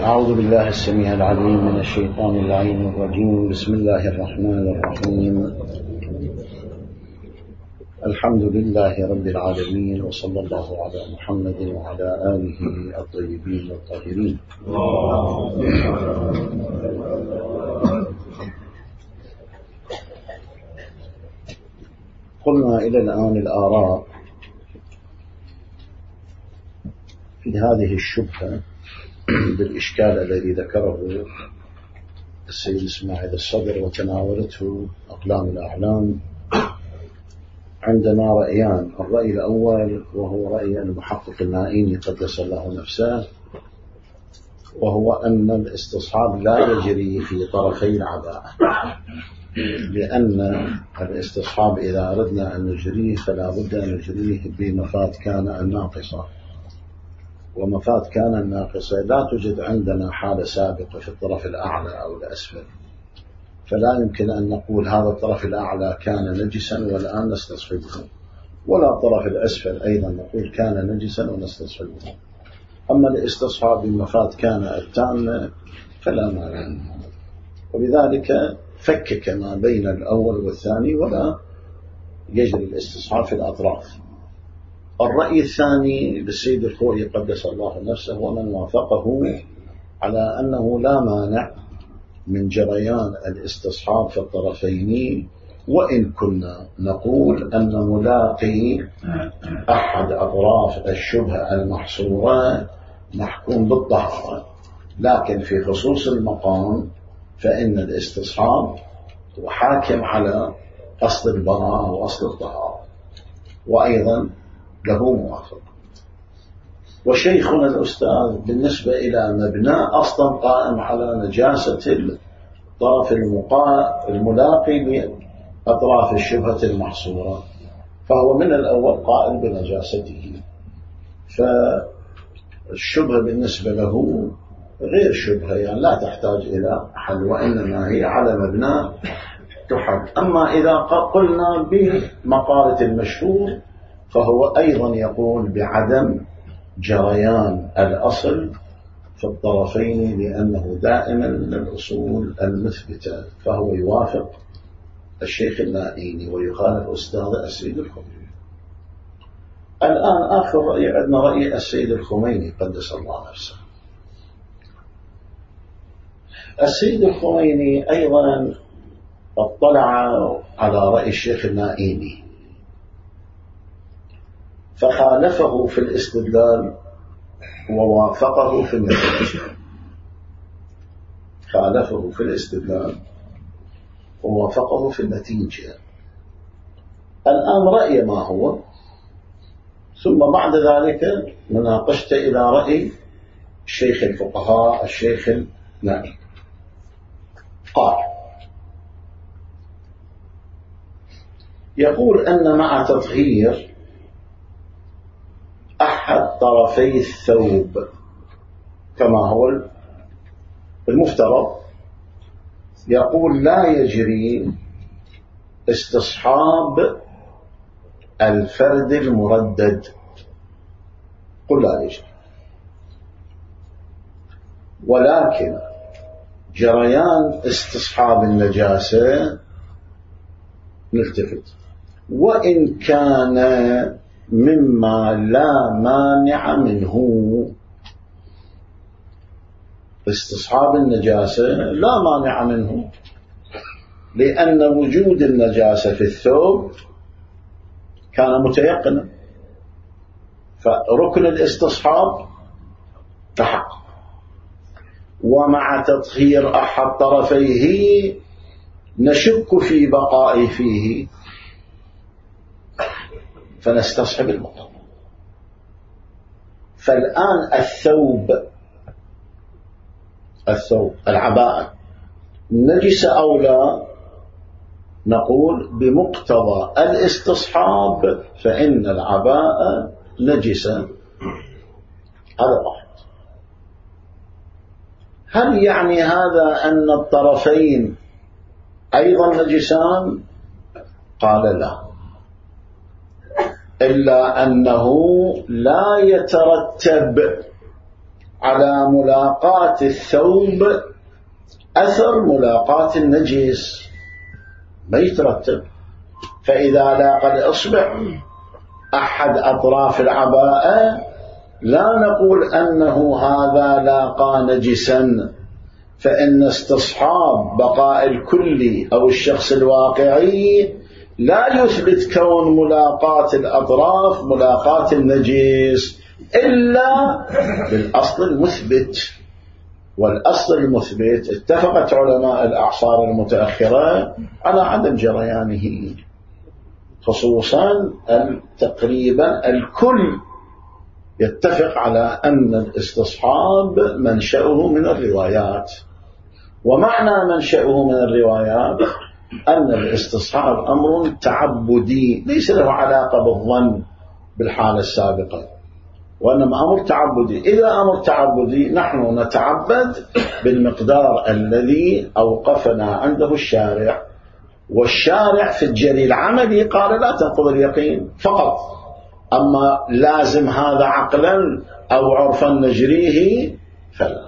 أعوذ بالله السميع العليم من الشيطان اللعين الرجيم. بسم الله الرحمن الرحيم. الحمد لله رب العالمين، وصلى الله على محمد وعلى آله الطيبين الطاهرين. قلنا إلى الآن الآراء في هذه الشبهة بالإشكال الذي ذكره السيد إسماعيل الصدر وتناولته أقلام الأعلام. عندنا رأيان: الرأي الأول وهو رأي المحقق النائيني قدس الله نفسه، وهو أن الاستصحاب لا يجري في طرفي العباءة، لأن الاستصحاب إذا أردنا أن نجريه فلا بد أن نجريه بمفاد كان الناقصة، ومفاد كان الناقصة لا توجد عندنا حالة سابقة في الطرف الأعلى أو الأسفل، فلا يمكن أن نقول هذا الطرف الأعلى كان نجسا والآن نستصحبه، ولا الطرف الأسفل أيضا نقول كان نجسا ونستصحبه. أما الاستصحاب بمفاد كان التامة فلا مانع، وبذلك فكك ما بين الأول والثاني ولا يجري الاستصحاب في الأطراف. الرأي الثاني للسيد الخوئي قدس الله نفسه ومن وافقه على أنه لا مانع من جريان الاستصحاب في الطرفين، وإن كنا نقول أن ملاقي أحد أطراف الشبهة المحصورة محكوم بالطهارة، لكن في خصوص المقام فإن الاستصحاب هو حاكم على أصل البراءة وأصل الطهارة، وأيضا له موافق. وشيخنا الأستاذ بالنسبة إلى مبنى أصلا قائم على نجاسة الطرف الملاقي لأطراف الشبهة المحصورة، فهو من الأول قائل بنجاسته، فالشبهة بالنسبة له غير شبهة، يعني لا تحتاج إلى حل، وإنما هي على مبنى تحل. أما إذا قلنا بمقالة المشهور فهو أيضا يقول بعدم جريان الأصل في الطرفين، لأنه دائما من الأصول المثبتة، فهو يوافق الشيخ النائيني ويخالف أستاذ السيد الخميني. الآن آخر رأي عندنا رأي السيد الخميني قدس الله نفسه. السيد الخميني أيضا اطلع على رأي الشيخ النائيني فخالفه في الاستدلال ووافقه في النتيجة. خالفه في الاستدلال ووافقه في النتيجة. الآن رأي ما هو، ثم بعد ذلك مناقشت إلى رأي الشيخ الفقهاء الشيخ النائي. قال: يقول أن مع تطهير أحد طرفي الثوب كما هو المفترض، يقول لا يجري استصحاب الفرد المردد. قل لا يجري، ولكن جريان استصحاب النجاسة نلتفت، وإن كان مما لا مانع منه. استصحاب النجاسة لا مانع منه، لأن وجود النجاسة في الثوب كان متيقنا، فركن الاستصحاب تحقق. ومع تطهير أحد طرفيه نشك في بقائه فيه فنستصحب المطلق. فالآن الثوب العباءة نجس أو لا؟ نقول بمقتضى الاستصحاب فإن العباءة نجسة. هذا واحد. هل يعني هذا أن الطرفين أيضا نجسان؟ قال لا، إلا أنه لا يترتب على ملاقاة الثوب أثر ملاقاة النجس، ما يترتب. فإذا لاقى الإصبع أحد أطراف العباءة لا نقول أنه هذا لاقى نجسا، فإن استصحاب بقاء الكلي أو الشخص الواقعي لا يثبت كون ملاقاة الأطراف ملاقاة النجس إلا بالأصل المثبت. والأصل المثبت اتفقت علماء الأعصار المتأخرة على عدم جريانه، خصوصا تقريبا الكل يتفق على أن الاستصحاب منشأه من الروايات. ومعنى منشأه من الروايات أن الاستصحاب أمر تعبدي ليس له علاقة بالظن بالحالة السابقة، وإنما أمر تعبدي. إذا أمر تعبدي نحن نتعبد بالمقدار الذي أوقفنا عنده الشارع، والشارع في الجري العملي قال لا تنقض اليقين فقط، أما لازم هذا عقلا أو عرفا نجريه فلا.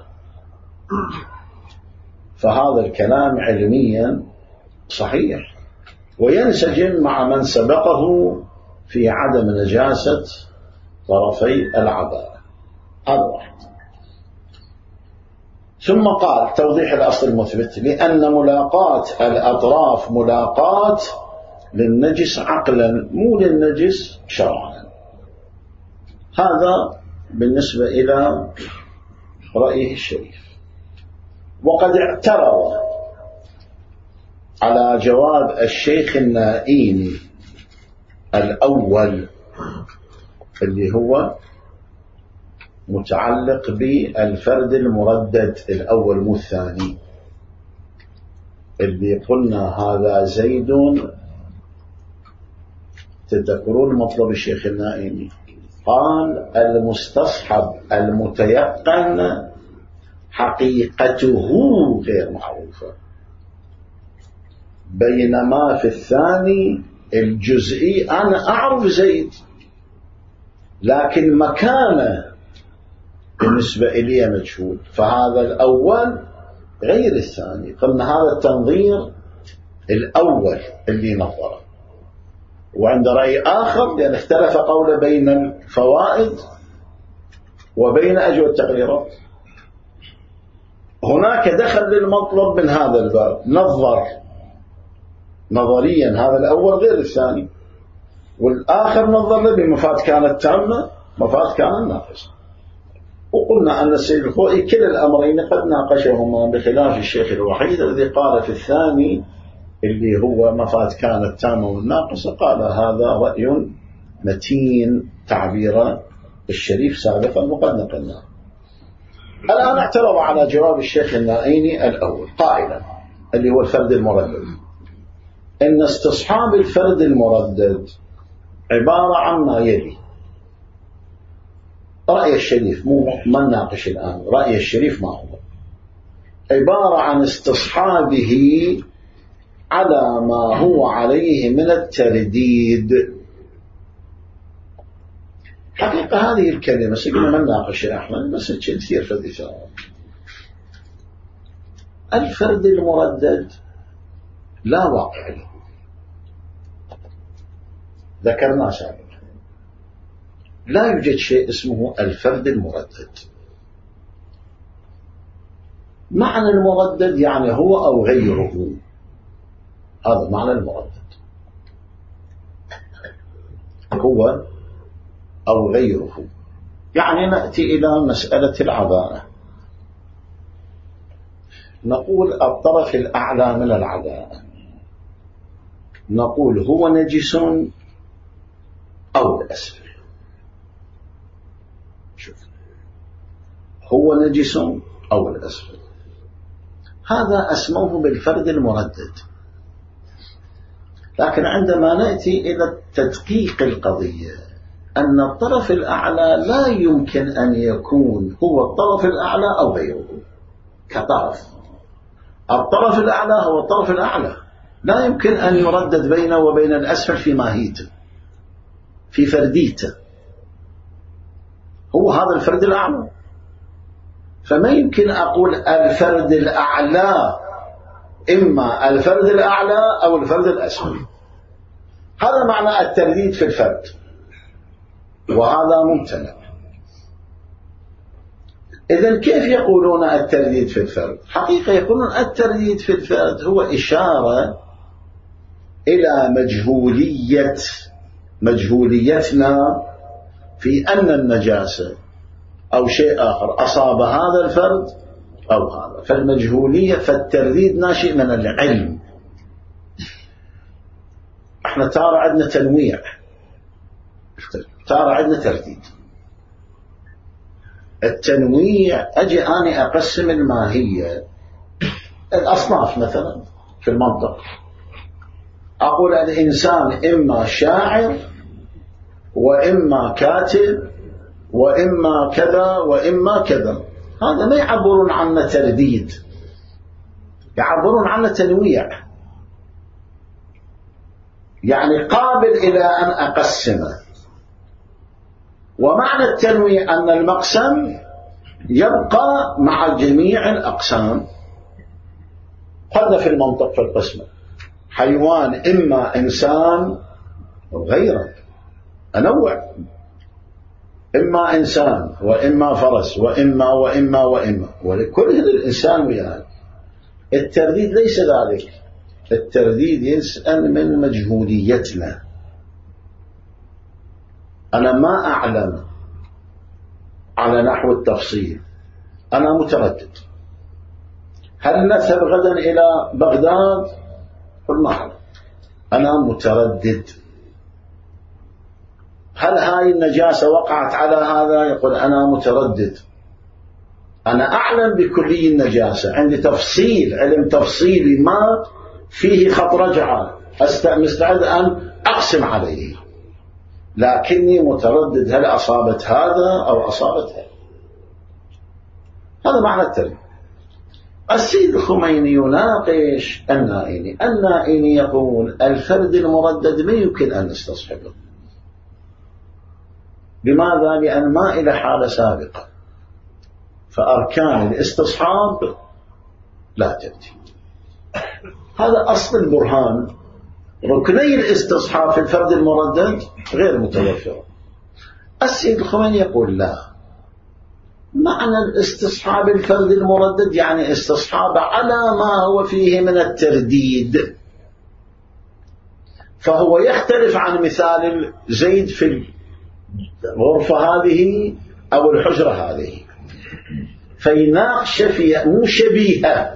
فهذا الكلام علميا صحيح وينسجم مع من سبقه في عدم نجاسة طرفي العباءة. هذا واحد. ثم قال توضيح الأصل المثبت: لأن ملاقاة الأطراف ملاقاة للنجس عقلا مو للنجس شرعا. هذا بالنسبة إلى رأيه الشريف. وقد اعترض على جواب الشيخ النائيني الأول اللي هو متعلق بالفرد المردد الأول مو الثاني، اللي قلنا هذا زيد. تذكرون مطلب الشيخ النائيني؟ قال المستصحب المتيقن حقيقته غير معروفة، بينما في الثاني الجزئي أنا أعرف زيد لكن مكانه بالنسبة إلي مجهول. فهذا الأول غير الثاني. قلنا هذا التنظير الأول اللي نظره. وعند رأي آخر لأن اختلف قوله بين الفوائد وبين أجوى التقريرات، هناك دخل للمطلب من هذا الباب، نظر نظريا هذا الأول غير الثاني، والآخر نظر له بمفاد كانت تامة مفاد كانت ناقصة. وقلنا أن السيد الخوئي كلا الأمرين قد ناقشهما، بخلاف الشيخ الوحيد الذي قال في الثاني اللي هو مفاد كانت تامة والناقصة قال هذا رأي متين تعبير الشريف سابقا وقد نقلناه. الآن اعترض على جواب الشيخ النائيني الأول قائلا اللي هو الفرد المردد إن استصحاب الفرد المردد عبارة عن ما يلي. رأي الشريف مو ما نناقش الآن، رأي الشريف ما هو؟ عبارة عن استصحابه على ما هو عليه من الترديد. حقيقة هذه الكلمة سيقولنا ما نناقش احنا بس كثير في الدفاع. الفرد المردد لا واقع له، ذكرنا سابقا لا يوجد شيء اسمه الفرد المردد. معنى المردد يعني هو أو غيره، هذا معنى المردد، هو أو غيره. يعني نأتي إلى مسألة العباءة، نقول الطرف الأعلى من العباءة نقول هو نجس أو الأسفل. شوف، هو نجس أو الأسفل، هذا أسموه بالفرد المردد. لكن عندما نأتي إلى تدقيق القضية أن الطرف الأعلى لا يمكن أن يكون هو الطرف الأعلى أو غيره كطرف. الطرف الأعلى هو الطرف الأعلى، لا يمكن أن يردد بينه وبين الأسفل في ماهيته في فرديته. هو هذا الفرد الأعلى. فما يمكن أقول الفرد الأعلى، إما الفرد الأعلى أو الفرد الأسفل. هذا معنى الترديد في الفرد، وهذا ممتنع. إذن كيف يقولون الترديد في الفرد؟ حقيقة يقولون الترديد في الفرد هو إشارة إلى مجهوليتنا في أن النجاسة أو شيء آخر أصاب هذا الفرد أو هذا، فالمجهولية، فالترديد ناشئ من العلم. احنا ترى عندنا تنويع، ترى عندنا ترديد. التنويع أجي أنا أقسم الماهية الأصناف مثلا في المنطق، أقول الإنسان إما شاعر وإما كاتب وإما كذا وإما كذا. هذا ما يعبرون عنه ترديد، يعبرون عنه تنويع، يعني قابل إلى أن أقسمه. ومعنى التنويع أن المقسم يبقى مع جميع الأقسام. قلنا في المنطق في القسم حيوان إما إنسان وغيره، أنوع، إما إنسان وإما فرس وإما وإما وإما، ولكل الإنسان وياه. الترديد ليس ذلك، الترديد يسأل من مجهوليتنا. أنا ما أعلم على نحو التفصيل، أنا متردد. هل نذهب غدا إلى بغداد؟ قل ما أعلم، أنا متردد. هل هاي النجاسة وقعت على هذا؟ يقول أنا متردد. أنا أعلم بكلي النجاسة، عندي تفصيل، علم تفصيلي ما فيه خط رجعة، مستعد أن أقسم عليه، لكني متردد هل أصابت هذا أو أصابت هذا. هذا معنى الترديد. السيد الخميني يناقش النائني. النائني يقول الفرد المردد ما يمكن أن نستصحبه. لماذا؟ لأن ما إلى حالة سابقة، فأركان الاستصحاب لا تأتي. هذا أصل البرهان. ركني الاستصحاب في الفرد المردد غير متوفرة. السيد الخميني يقول لا، معنى الاستصحاب الفرد المردد يعني استصحاب على ما هو فيه من الترديد، فهو يختلف عن مثال زيد في الغرفة هذه أو الحجرة هذه، فيناقش فيها مو شبيهة.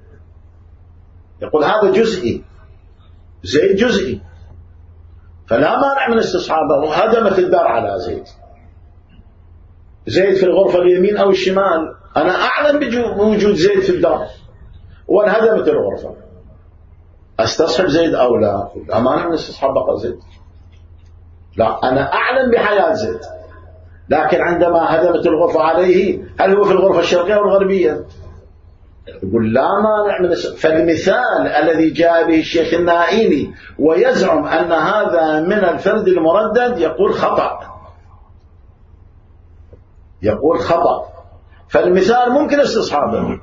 يقول هذا جزئي، زيد جزئي، فلا مانع من استصحابه. هدمت الدار على زيد، زيد في الغرفة اليمين أو الشمال، أنا أعلم بوجود زيد في الدار وانهدمت الغرفة، أستصحب زيد أو لا؟ لا مانع من استصحاب بقى زيد. لا، أنا أعلم بحياة زيد، لكن عندما هدمت الغرفة عليه، هل هو في الغرفة الشرقية أو الغربية؟ يقول لا مانع من فالمثال الذي جاء به الشيخ النائيني ويزعم أن هذا من الفرد المردد يقول خطأ، يقول خطأ. فالمثال ممكن استصحابه،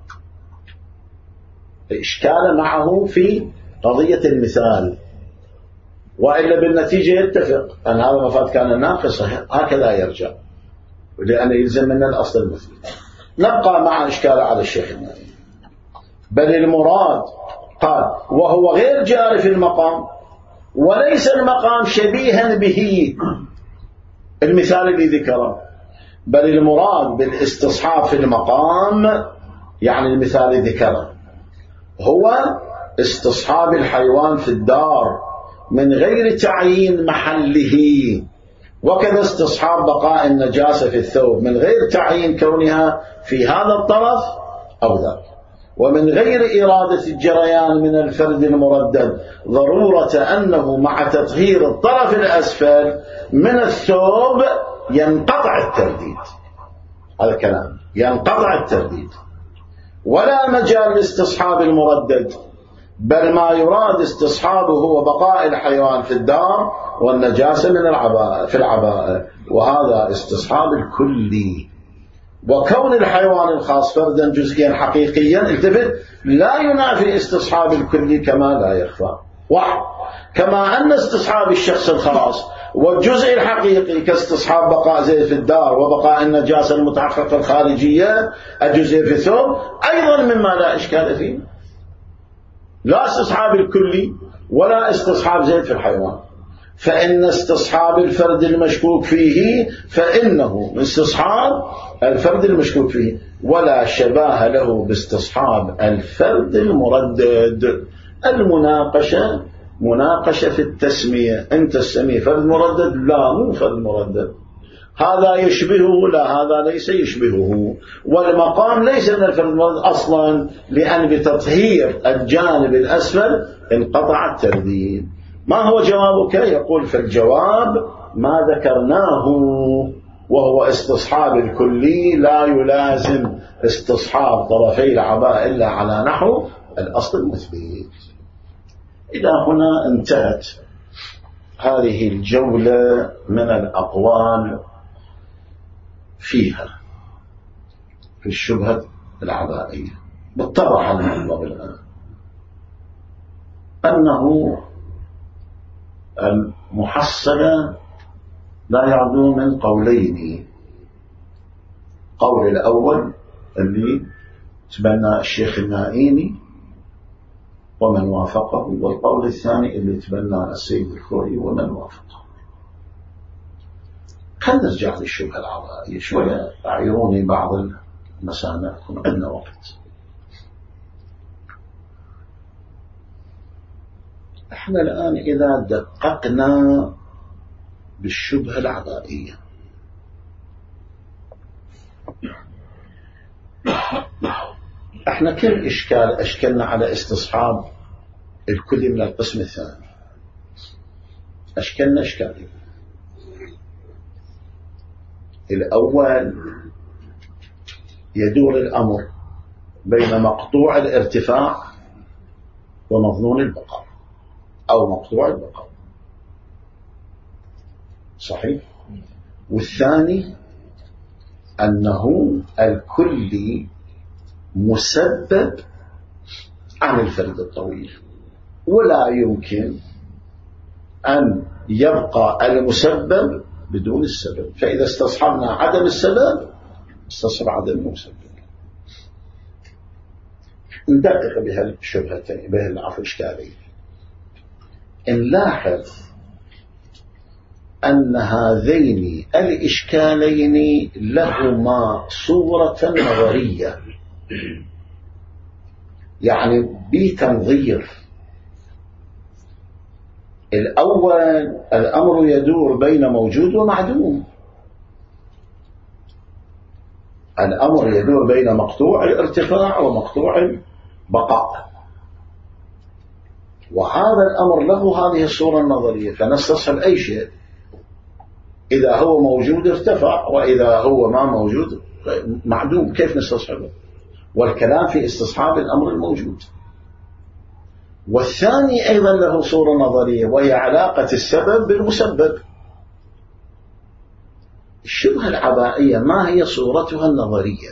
الإشكال معه في قضية المثال، وإلا بالنتيجة يتفق أن هذا مفاد كان ناقصة، هكذا يرجع، لأن يلزم من الأصل المثل. نبقى مع إشكال على الشيخ النائي. بل المراد قال وهو غير جار في المقام، وليس المقام شبيها به، المثال الذي ذكره، بل المراد بالاستصحاب في المقام يعني المثال الذي ذكره هو استصحاب الحيوان في الدار من غير تعيين محله، وكذا استصحاب بقاء النجاسة في الثوب من غير تعيين كونها في هذا الطرف أو ذاك، ومن غير إرادة الجريان من الفرد المردد ضرورة أنه مع تطهير الطرف الأسفل من الثوب ينقطع الترديد. هذا كلام، ينقطع الترديد، ولا مجال لاستصحاب المردد، بل ما يراد استصحابه هو بقاء الحيوان في الدار والنجاسة من العباءة في العباءة، وهذا استصحاب الكلي. وكون الحيوان الخاص فردا جزئيا حقيقيا التفت لا ينافي استصحاب الكلي كما لا يخفى. واحد، كما أن استصحاب الشخص الخاص والجزء الحقيقي كاستصحاب بقاء زيت في الدار وبقاء النجاسة المتحققة الخارجية الجزئية في الثوب أيضا مما لا إشكال فيه، لا استصحاب الكلي ولا استصحاب زيت في الحيوان. فإن استصحاب الفرد المشكوك فيه فإنه استصحاب الفرد المشكوك فيه ولا شباه له باستصحاب الفرد المردد. المناقشة مناقشة في التسمية، أنت تسميه فرد مردد، لا مو فرد مردد، هذا يشبهه لا هذا ليس يشبهه، والمقام ليس من الفرد المردد أصلا، لأن بتطهير الجانب الأسفل انقطع الترديد. ما هو جوابك؟ يقول فالجواب ما ذكرناه وهو استصحاب الكلي لا يلازم استصحاب طرفي العباء إلا على نحو الأصل المثبت. إلى هنا انتهت هذه الجولة من الأقوال فيها في الشبهة العبائية. بالطبع المطلب الآن أنه المحصلة لا يعدو من قولين. قول الأول اللي تبنى الشيخ النائيني ومن وافقه، والقول الثاني اللي تبنى السيد الخوئي ومن وافقه. خلنا نرجع للشبهة العبائية شوية، أعيروني بعض المسامع عندنا وقت. احنا الآن إذا دققنا بالشبهة العبائية احنا كم إشكال أشكلنا على استصحاب الكل من القسم الثاني؟ أشكلنا إشكالين. الأول يدور الأمر بين مقطوع الارتفاع ومظنون البقاء أو مقطوع البقاء، صحيح؟ والثاني أنه الكلي مسبب عن الفرد الطويل، ولا يمكن أن يبقى المسبب بدون السبب، فإذا استصحبنا عدم السبب استصحب عدم المسبب. ندقق بهالشبهتين بهالإشكالين. نلاحظ أن هذين الإشكالين لهما صورة نظرية، يعني بتنظير. الأول الأمر يدور بين موجود ومعدوم، الأمر يدور بين مقطوع الارتفاع ومقطوع البقاء، وهذا الأمر له هذه الصورة النظرية. فنستصحب أي شيء، إذا هو موجود ارتفع وإذا هو ما موجود معدوم، كيف نستصحبه؟ والكلام في استصحاب الأمر الموجود. والثاني أيضا له صورة نظرية، وهي علاقة السبب بالمسبب. الشبهة العبائية ما هي صورتها النظرية؟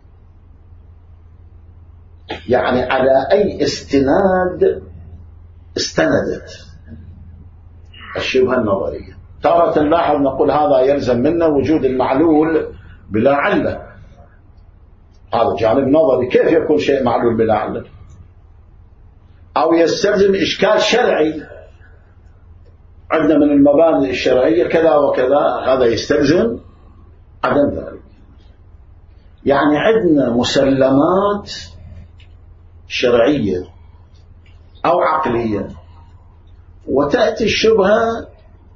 يعني على أي استناد استندت الشبهة النظرية؟ تارة نلاحظ نقول هذا يلزم منا وجود المعلول بلا علة، هذا جانب نظري، كيف يكون شيء معلول بلا علة؟ أو يستلزم إشكال شرعي، عندنا من المبادئ الشرعية كذا وكذا، هذا يستلزم عدم ذلك. يعني عندنا مسلمات شرعية أو عقلية، وتأتي الشبهة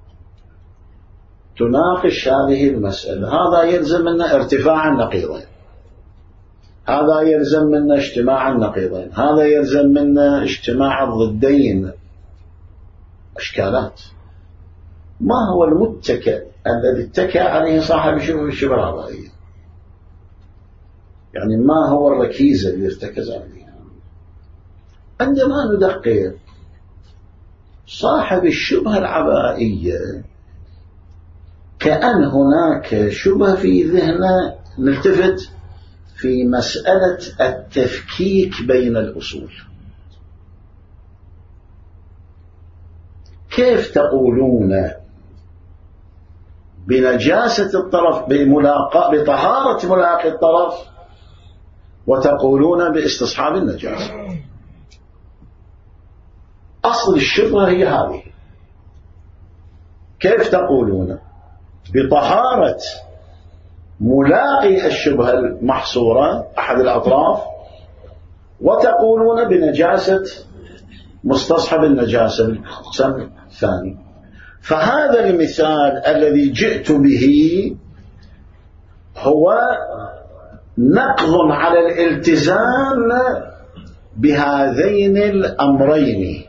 تناقش هذه المسألة. هذا يلزم منا ارتفاع النقيضين، هذا يلزم منا اجتماع النقيضين، هذا يلزم منا اجتماع الضدين. أشكالات. ما هو المتكئ الذي اتكى عليه صاحب الشبهة العبائية؟ يعني ما هو الركيزة اللي ارتكز عليها؟ عندما ندقق صاحب الشبهة العبائية كأن هناك شبهة في ذهنه نلتفت في مسألة التفكيك بين الأصول. كيف تقولون بنجاسة الطرف بطهارة ملاقي الطرف وتقولون باستصحاب النجاسة؟ أصل الشبهة هي هذه. كيف تقولون بطهارة ملاقي الشبهة المحصورة أحد الأطراف وتقولون بنجاسة مستصحب النجاسة بالقسم الثاني؟ فهذا المثال الذي جئت به هو نقض على الالتزام بهذين الأمرين.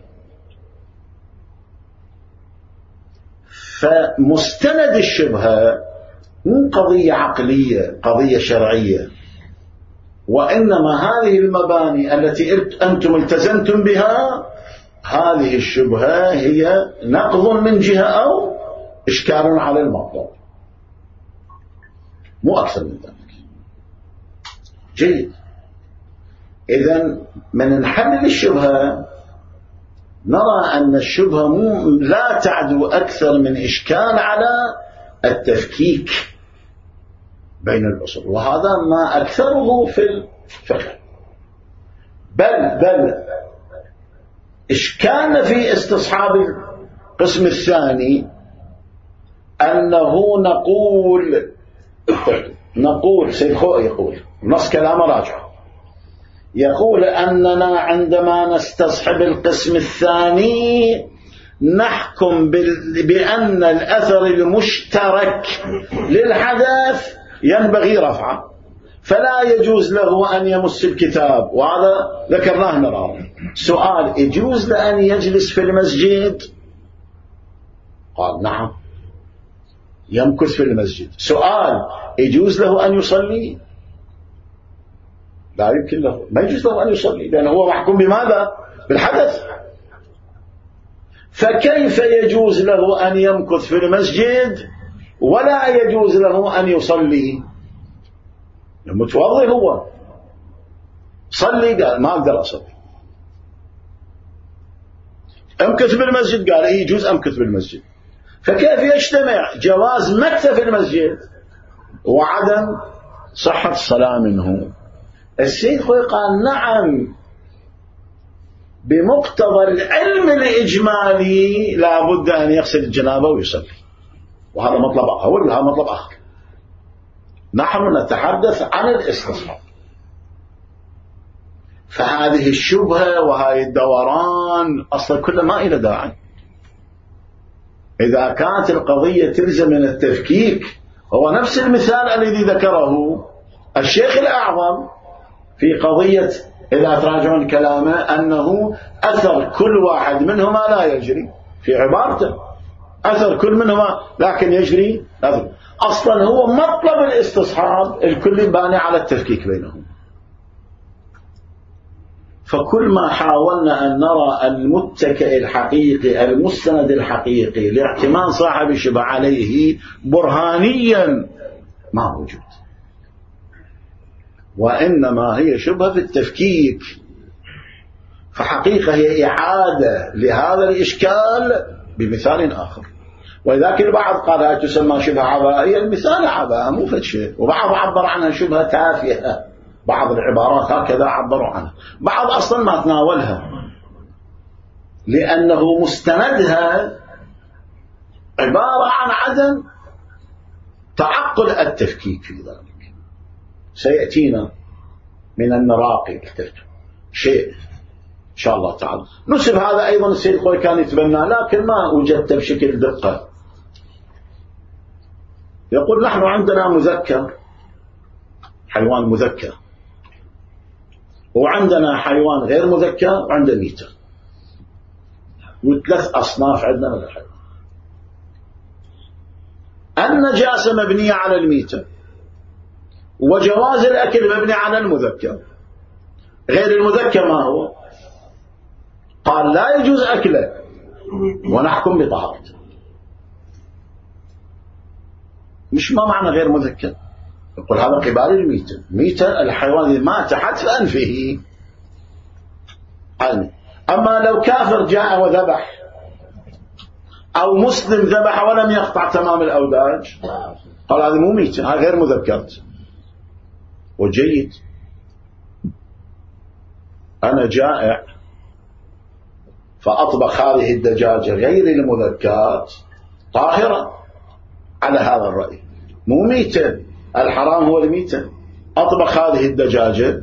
فمستند الشبهة مو قضية عقلية، قضية شرعية، وإنما هذه المباني التي أنتم التزمتم بها، هذه الشبهة هي نقض من جهة أو إشكال على المطلب، مو أكثر من ذلك. جيد. إذن من نحلل الشبهة نرى أن الشبهة لا تعدو أكثر من إشكال على التفكيك بين الأصول، وهذا ما أكثره في الفقه. بل إشكالنا في استصحاب القسم الثاني أنه نقول سيد خوئي يقول نص كلام راجع، يقول أننا عندما نستصحب القسم الثاني نحكم بأن الأثر المشترك للحدث ينبغي رفعه، فلا يجوز له أن يمس الكتاب، وهذا ذكرناه مرارا. سؤال: يجوز له أن يجلس في المسجد؟ قال نعم، يمكث في المسجد. سؤال: يجوز له أن يصلي؟ لا يمكن له، ما يجوز له أن يصلي، لأنه هو محكوم بماذا؟ بالحدث. فكيف يجوز له أن يمكث في المسجد ولا يجوز له أن يصلي؟ متوضئ هو، صلي، قال ما أقدر أصلي. أمكث بالمسجد، قال إيه يجوز أمكث بالمسجد. فكيف يجتمع جواز مكث في المسجد وعدم صحة الصلاة منه؟ السيد خوي قال نعم، بمقتضى العلم الإجمالي لا بد أن يغسل الجنابة ويصلي، وهذا مطلب أول، وهذا مطلب آخر. نحن نتحدث عن الاستصحاب. فهذه الشبهة وهذه الدوران أصلا كله ما إلى داعي. إذا كانت القضية تلزم من التفكيك، هو نفس المثال الذي ذكره الشيخ الأعظم في قضية، إذا تراجعون كلامه، أنه أثر كل واحد منهما لا يجري، في عبارته أثر كل منهما لكن يجري أثر. أصلا هو مطلب الاستصحاب الكل باني على التفكيك بينهم. فكل ما حاولنا أن نرى المتكئ الحقيقي المستند الحقيقي لاعتماد صاحب الشبه عليه برهانيا ما موجود، وإنما هي شبهة في التفكيك. فحقيقة هي إعادة لهذا الإشكال بمثال آخر. ولذلك البعض قال هذه تسمى شبهة عبائية، المثال عباء مو فد شيء، وبعض عبر عنها شبهة تافهة، بعض العبارات هكذا عبروا عنها، بعض أصلا ما تناولها لأنه مستندها عبارة عن عدم تعقل التفكيك في ذلك. سيأتينا من المراقي شيء إن شاء الله تعالى. نسب هذا أيضا السيد خوي كان يتبنى، لكن ما وجدت بشكل دقة. يقول نحن عندنا مذكر، حيوان مذكر، وعندنا حيوان غير مذكر، وعندنا ميتة، وثلاث أصناف عندنا من الحيوان. النجاسة مبنية على الميتة، وجواز الأكل مبني على المذكر. غير المذكر ما هو؟ قال لا يجوز أكله ونحكم بطهارته. مش ما معنى غير مذكر؟ يقول هذا قبال الميتة. ميتة الحيوان الذي مات حتف أنفه. أما لو كافر جاء وذبح أو مسلم ذبح ولم يقطع تمام الأوداج، قال هذه مو ميتة، هذا غير مذكرة. وجيد، أنا جائع فأطبخ هذه الدجاجة غير المذكات طاهرة على هذا الرأي، مو ميتة، الحرام هو الميتة. أطبخ هذه الدجاجة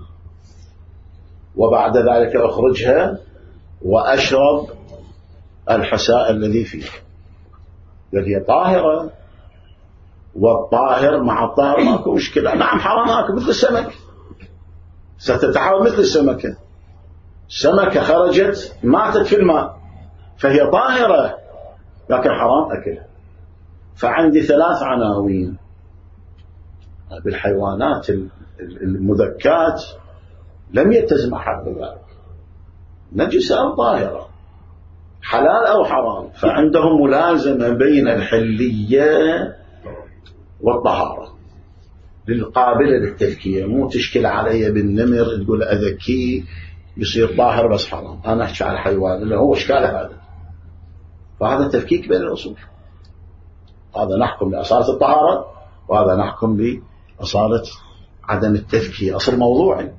وبعد ذلك أخرجها وأشرب الحساء الذي فيه، الذي هي طاهرة، والطاهر مع الطاهر ماكو مشكلة. نعم حرام ماكو، مثل السمك ستتحول مثل السمكة. سمكة خرجت ماتت في الماء فهي طاهرة لكن حرام أكلها. فعندي 3 عناوين بالحيوانات المذكات لم يتزم أحد بذلك، نجسة أو طاهرة، حلال أو حرام. فعندهم ملازمة بين الحلية والطهارة للقابلة للتذكية. مو تشكل علي بالنمر تقول أذكيه يصير طاهر بس حرام، أنا أحكي على الحيوان اللي هو إشكال هذا. فهذا تفكيك بين الأصول، هذا نحكم بأصالة الطهارة وهذا نحكم بأصالة عدم التذكية، أصل موضوعي.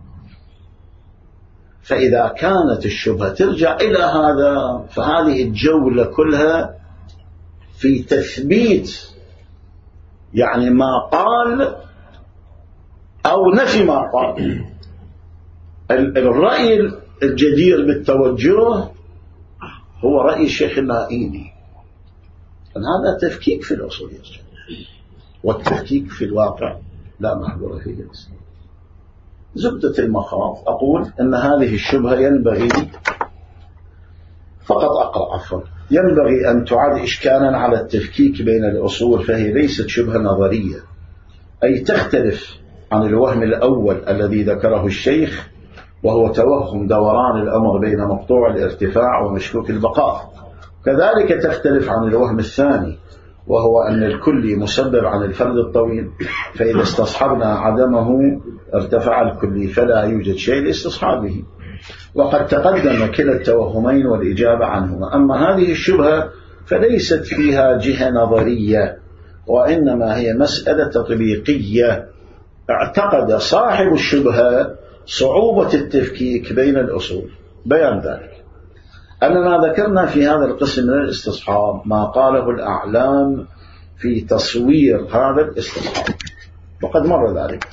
فإذا كانت الشبهة ترجع إلى هذا، فهذه الجولة كلها في تثبيت يعني ما قال أو نفي ما قال. الرأي الجدير بالتوجه هو رأي الشيخ النائيني، أن هذا تفكيك في الأصول يرجع، والتفكيك في الواقع لا محظور فيه. زبدة المخاض أقول أن هذه الشبهة ينبغي فقط أقرأ عفوا ينبغي أن تعد إشكالا على التفكيك بين الأصول، فهي ليست شبهة نظرية، أي تختلف عن الوهم الأول الذي ذكره الشيخ، وهو توهم دوران الأمر بين مقطوع الارتفاع ومشكوك البقاء. كذلك تختلف عن الوهم الثاني، وهو أن الكلي مسبب عن الفرد الطويل، فإذا استصحبنا عدمه ارتفع الكلي، فلا يوجد شيء لاستصحابه. وقد تقدم كلا التوهمين والإجابة عنهما. أما هذه الشبهة فليست فيها جهة نظرية، وإنما هي مسألة تطبيقية. اعتقد صاحب الشبهة صعوبة التفكيك بين الأصول. بيان ذلك أننا ذكرنا في هذا القسم من الاستصحاب ما قاله الأعلام في تصوير هذا الاستصحاب، وقد مر ذلك،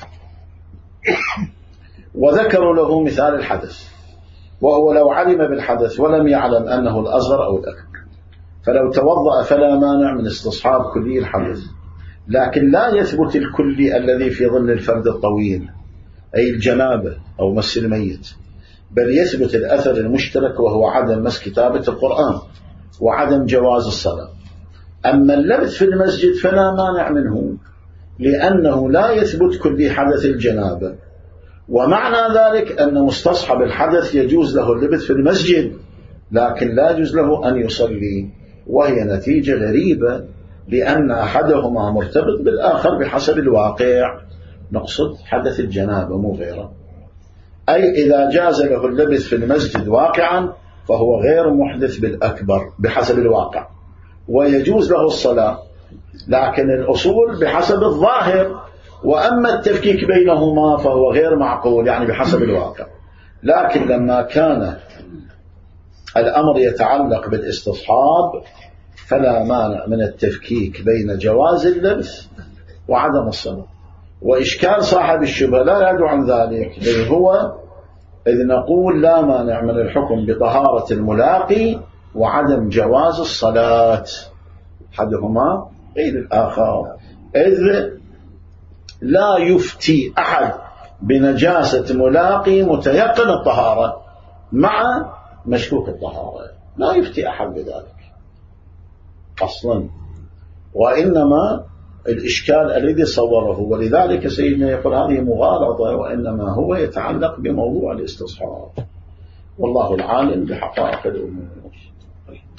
وذكروا له مثال الحدث، وهو لو علم بالحدث ولم يعلم أنه الأصغر أو الأكبر، فلو توضأ فلا مانع من استصحاب كلي الحدث، لكن لا يثبت الكلي الذي في ظل الفرد الطويل أي الجنابة أو مس الميت، بل يثبت الأثر المشترك وهو عدم مس كتابة القرآن وعدم جواز الصلاة. أما اللبث في المسجد فلا مانع منه، لأنه لا يثبت كلي حدث الجنابة، ومعنى ذلك أن مستصحب الحدث يجوز له اللبث في المسجد لكن لا يجوز له أن يصلي، وهي نتيجة غريبة لأن أحدهما مرتبط بالآخر بحسب الواقع. نقصد حدث الجنابة مو غيره، أي إذا جاز له اللبث في المسجد واقعا فهو غير محدث بالأكبر بحسب الواقع، ويجوز له الصلاة، لكن الأصول بحسب الظاهر، وأما التفكيك بينهما فهو غير معقول يعني بحسب الواقع. لكن لما كان الأمر يتعلق بالاستصحاب فلا مانع من التفكيك بين جواز اللبث وعدم الصلاة. وإشكال صاحب الشبهة لا يدعو عن ذلك، بل هو إذ نقول لا مانع من الحكم بطهارة الملاقي وعدم جواز الصلاة، أحدهما غير الآخر، إذ لا يفتي أحد بنجاسة ملاقي متيقن الطهارة مع مشكوك الطهارة، لا يفتي أحد بذلك أصلا، وإنما الإشكال الذي صوره. ولذلك سيدنا يقول هذه مغالطة، وإنما هو يتعلق بموضوع الاستصحاب، والله العالم بحقائق الأمور.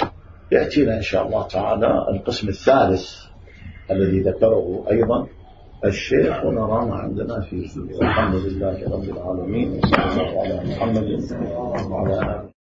يأتينا إن شاء الله تعالى القسم الثالث الذي ذكره أيضا الشيخ ونرى ما عندنا فيه. والحمد لله رب العالمين، وصلى الله على محمد وعلى آله.